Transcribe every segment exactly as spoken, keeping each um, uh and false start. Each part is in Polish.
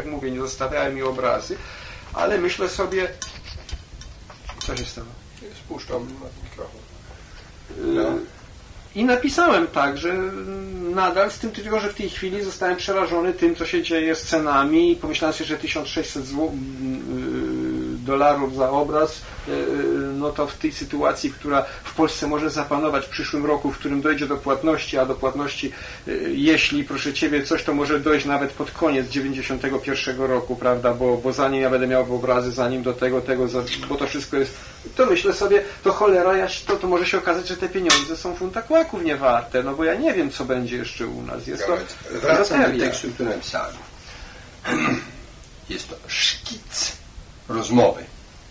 jak mówię, nie zostawiały mi obrazy, ale myślę sobie, co się stało? Spuszczam mikrofon. No. I napisałem tak, że nadal z tym tylko, że w tej chwili zostałem przerażony tym, co się dzieje z cenami i pomyślałem sobie, że tysiąc sześćset dolarów za obraz, no to w tej sytuacji, która w Polsce może zapanować w przyszłym roku, w którym dojdzie do płatności, a do płatności, jeśli, proszę Ciebie, coś, to może dojść nawet pod koniec dziewięćdziesiątego pierwszego roku, prawda, bo, bo zanim ja będę miał obrazy, zanim do tego, tego, bo to wszystko jest, to myślę sobie, to cholera, ja, to, to może się okazać, że te pieniądze są funta kłaków niewarte, no bo ja nie wiem, co będzie jeszcze u nas. Jest to wracam do tekstu, który napisałem. Jest to szkic rozmowy.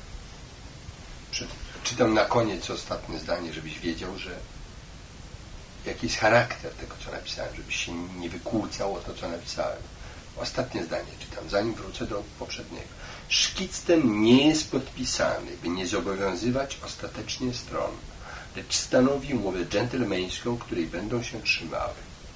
Czytam na koniec ostatnie zdanie, żebyś wiedział, że jaki jest charakter tego, co napisałem, żebyś się nie wykłócał o to, co napisałem. Ostatnie zdanie czytam, zanim wrócę do poprzedniego. Szkic ten nie jest podpisany, by nie zobowiązywać ostatecznie stron, lecz stanowi umowę dżentelmeńską, której będą się trzymały.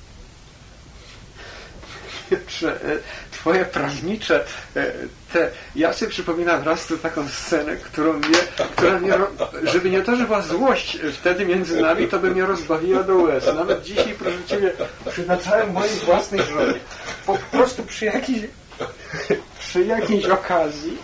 Piotrze, twoje prawnicze, te, ja sobie przypominam raz tu taką scenę, którą mnie, która mnie, żeby nie to, że była złość wtedy między nami, to by mnie rozbawiła do łez. Nawet dzisiaj, proszę Ciebie, przytaczałem mojej własnej żonie. Po prostu przy jakiejś, przy jakiejś okazji,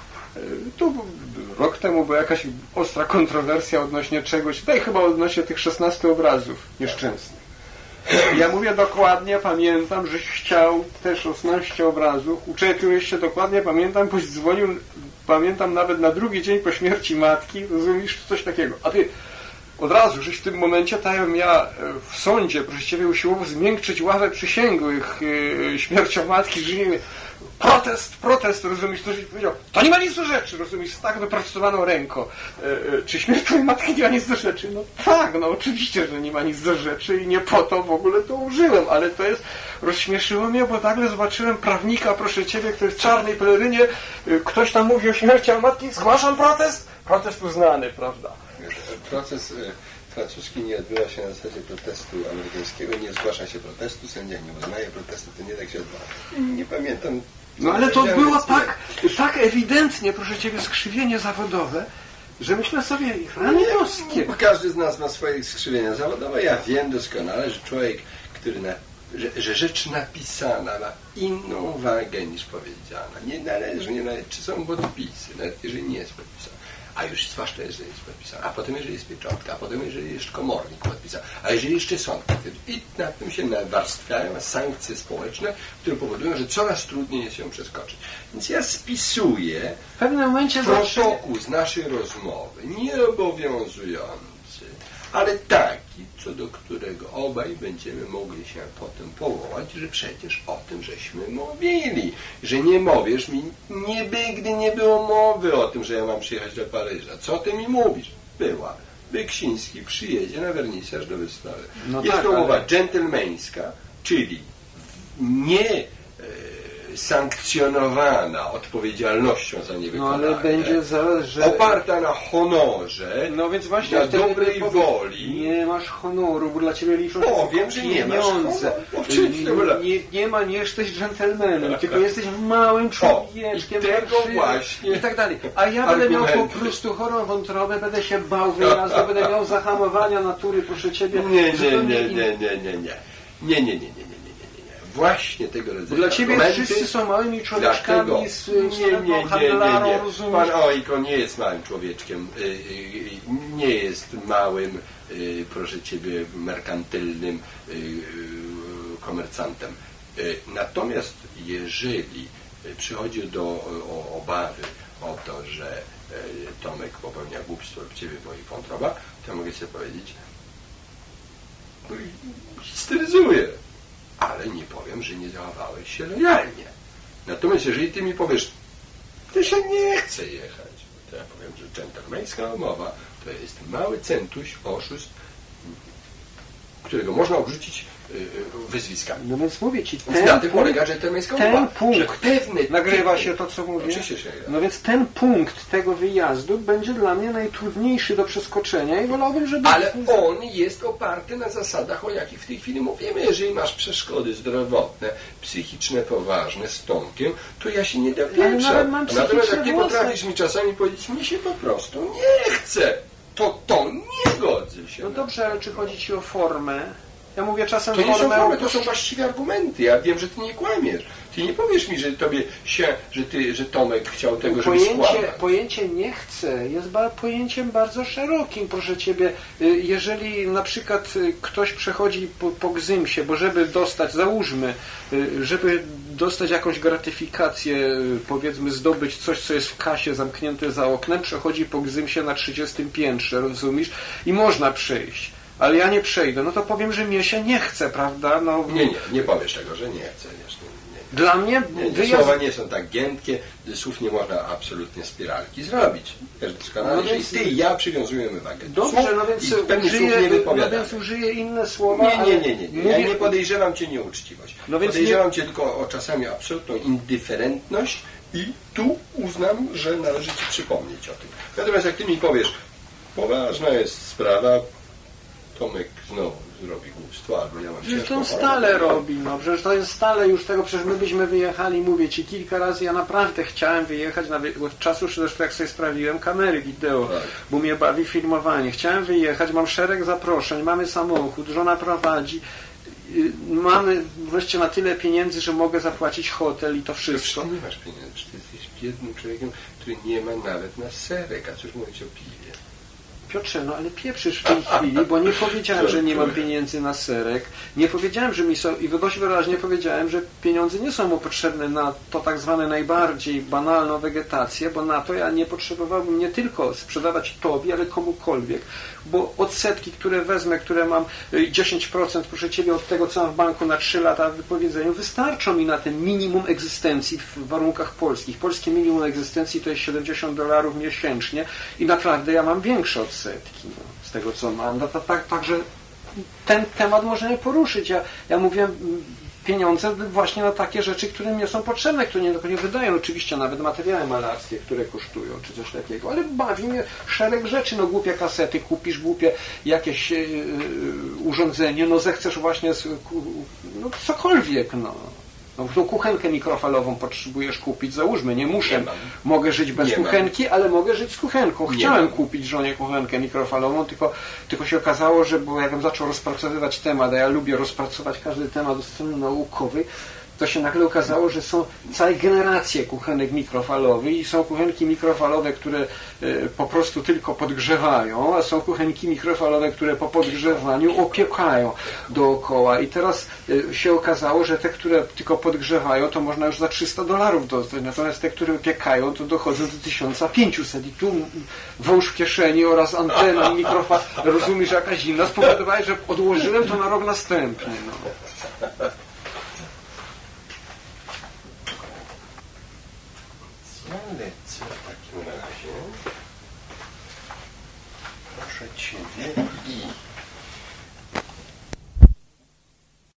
tu rok temu była jakaś ostra kontrowersja odnośnie czegoś, tutaj chyba odnośnie tych szesnastu obrazów nieszczęsnych. Ja mówię dokładnie, pamiętam, żeś chciał te szesnaście obrazów. Uczepiłeś się, dokładnie pamiętam, boś dzwonił, pamiętam nawet na drugi dzień po śmierci matki, rozumiesz, coś takiego. A ty od razu, żeś w tym momencie, tak jakbym ja w sądzie, proszę Ciebie, usiłował zmiękczyć ławę przysięgłych yy, śmiercią matki, że nie protest, protest, rozumiesz, to żeś powiedział, to nie ma nic do rzeczy, rozumiesz, z tak wypracowaną ręką. Yy, czy śmierć twojej matki nie ma nic do rzeczy? No tak, no oczywiście, że nie ma nic do rzeczy i nie po to w ogóle to użyłem, ale to jest, rozśmieszyło mnie, bo nagle zobaczyłem prawnika, proszę Ciebie, który w czarnej pelerynie, yy, ktoś tam mówi o śmierci matki, zgłaszam protest, protest uznany, prawda? Proces y, francuski nie odbywa się na zasadzie protestu amerykańskiego, nie zgłasza się protestu, sędzia nie uznaje protestu, to nie tak się odbywa. Nie pamiętam. No ale to było tak, tak ewidentnie, proszę Ciebie, skrzywienie zawodowe, że myślę sobie, rany boskie. Każdy z nas ma swoje skrzywienia zawodowe. Ja wiem doskonale, że człowiek, który na, że, że rzecz napisana ma inną wagę niż powiedziana. Nie należy, nie należy, czy są podpisy, nawet jeżeli nie jest podpisana. A już zwłaszcza jeżeli jest podpisane, a potem jeżeli jest pieczątka, a potem jeżeli jest komornik podpisał, a jeżeli jeszcze sąd, i na tym się nawarstwiają sankcje społeczne, które powodują, że coraz trudniej jest ją przeskoczyć. Więc ja spisuję w pewnym momencie protokół z naszej rozmowy, nieobowiązujący, ale taki, co do którego obaj będziemy mogli się potem powołać, że przecież o tym żeśmy mówili, że nie mówisz mi, nigdy nie było mowy o tym, że ja mam przyjechać do Paryża. Co ty mi mówisz? Była. Beksiński przyjedzie na wernisaż do wystawy. No jest tak, to umowa ale... dżentelmeńska, czyli nie sankcjonowana odpowiedzialnością za niewykonanie. No ale będzie za, że... oparta na honorze, no więc właśnie na dobrej woli. Nie masz honoru, bo dla Ciebie liczą się o, wiem, że nie pieniądze. Nie, nie, nie ma, nie jesteś dżentelmenem, tylko jesteś małym człowieczkiem. O, i tego właśnie. I tak dalej. A ja będę miał po prostu chorą wątrobę, będę się bał wyjazdu, będę miał zahamowania natury, proszę Ciebie. Nie, nie, nie, nie, nie, nie, nie, nie. Nie, nie, nie, nie. Właśnie tego rodzaju. Dla Ciebie argumenty, wszyscy są małymi człowieczkami dlatego, z nie, nie, nie, handlarą, nie, nie. rozumiesz? Pan Ojko nie jest małym człowieczkiem, nie jest małym, proszę Ciebie, merkantylnym komercantem. Natomiast jeżeli przychodzi do o, obawy o to, że Tomek popełnia głupstwo lub Ciebie boi wątroba, to ja mogę sobie powiedzieć, histeryzuję. Ale nie powiem, że nie zachowałeś się lojalnie. Natomiast jeżeli ty mi powiesz, ty się nie chce jechać, to ja powiem, że dżentelmeńska umowa to jest mały centuś, oszust, którego można obrzucić wyzwiskami. No więc mówię ci, ten na tym polega dżentelmeńska umowa. Ten punkt, pewne nagrywa typy, się to, co mówię? Oczywiście się No więc ten punkt tego wyjazdu będzie dla mnie najtrudniejszy do przeskoczenia i wolałbym, żeby... Ale on jest oparty na zasadach, o jakich w tej chwili mówimy. Jeżeli masz przeszkody zdrowotne, psychiczne, poważne, z Tomkiem, to ja się nie dopieprzam. Natomiast jak ty potrafisz mi czasami powiedzieć, mi się po prostu nie chce, to to nie godzę się. No dobrze, ale czy chodzi ci o formę? Ja mówię czasem... To nie są formy, to to są właściwie argumenty. Ja wiem, że ty nie kłamiesz. Ty nie powiesz mi, że tobie się, że ty, że Tomek chciał tego, żeby pojęcie, składać. pojęcie nie chcę jest ba, pojęciem bardzo szerokim, proszę ciebie. Jeżeli na przykład ktoś przechodzi po, po gzymsie, bo żeby dostać, załóżmy, żeby dostać jakąś gratyfikację, powiedzmy zdobyć coś, co jest w kasie zamknięte za oknem, przechodzi po gzymsie na trzydziestym piętrze, rozumiesz? I można przejść. Ale ja nie przejdę, no to powiem, że mnie się nie chce, prawda? No, nie, nie, nie powiesz tego, że nie chcę. Nie, nie. Dla mnie nie, nie, wyjazd... słowa nie są tak giętkie, słów nie można absolutnie spiralki zrobić. Wiesz doskonale, no że więc... i ty i ja przywiązujemy wagę do Dobrze, słów no więc, i użyję, nie no więc użyję inne słowa. Nie, nie, nie, nie, nie. Ja mówię... nie podejrzewam cię nieuczciwość. No więc podejrzewam nie... cię tylko o czasami absolutną indyferentność i tu uznam, że należy ci przypomnieć o tym. Natomiast jak ty mi powiesz, poważna jest sprawa, Tomek znowu zrobi głupstwo, albo ja mam Przecież ciężką to stale robi, no przecież to jest stale już tego, przecież my byśmy wyjechali, mówię ci, kilka razy ja naprawdę chciałem wyjechać, na, od czasu zresztą jak sobie sprawdziłem kamery wideo, tak. Bo mnie bawi filmowanie, chciałem wyjechać, mam szereg zaproszeń, mamy samochód, żona prowadzi, mamy wreszcie na tyle pieniędzy, że mogę zapłacić hotel i to wszystko. Ty nie masz pieniędzy, ty jesteś biednym człowiekiem, który nie ma nawet na serek, a cóż mówić o piwie. Piotrze, no ale pieprzysz w tej chwili, bo nie powiedziałem, że nie mam pieniędzy na serek, nie powiedziałem, że mi są, i dość wyraźnie powiedziałem, że pieniądze nie są mu potrzebne na to tak zwane najbardziej banalną wegetację, bo na to ja nie potrzebowałbym nie tylko sprzedawać tobie, ale komukolwiek, bo odsetki, które wezmę, które mam dziesięć procent, proszę ciebie, od tego, co mam w banku na trzy lata w wypowiedzeniu, wystarczą mi na ten minimum egzystencji w warunkach polskich. Polskie minimum egzystencji to jest siedemdziesiąt dolarów miesięcznie i naprawdę ja mam większe odsetki. Setki, no, z tego co mam. No to tak, także ten temat możemy poruszyć. Ja, ja mówiłem pieniądze właśnie na takie rzeczy, które mi są potrzebne, które nie, nie wydają. Oczywiście nawet materiały malarskie, które kosztują, czy coś takiego, ale bawi mnie szereg rzeczy. No głupie kasety kupisz, głupie jakieś yy, urządzenie, no zechcesz właśnie no cokolwiek, no. No, tą kuchenkę mikrofalową potrzebujesz kupić, załóżmy, nie muszę, nie mogę żyć bez nie kuchenki, mam. Ale mogę żyć z kuchenką. Chciałem kupić żonie kuchenkę mikrofalową, tylko, tylko się okazało, że bo jakbym zaczął rozpracowywać temat, a ja lubię rozpracować każdy temat od strony naukowej, to się nagle okazało, że są całe generacje kuchenek mikrofalowych i są kuchenki mikrofalowe, które y, po prostu tylko podgrzewają, a są kuchenki mikrofalowe, które po podgrzewaniu opiekają dookoła. I teraz y, się okazało, że te, które tylko podgrzewają, to można już za trzysta dolarów dostać, natomiast te, które opiekają, to dochodzą do tysiąc pięćset. I tu wąż w kieszeni oraz antena i mikrofal, rozumiesz, jakaś inna, spowodowała, że odłożyłem to na rok następny. No. Lecę w takim razie. Proszę Ciebie i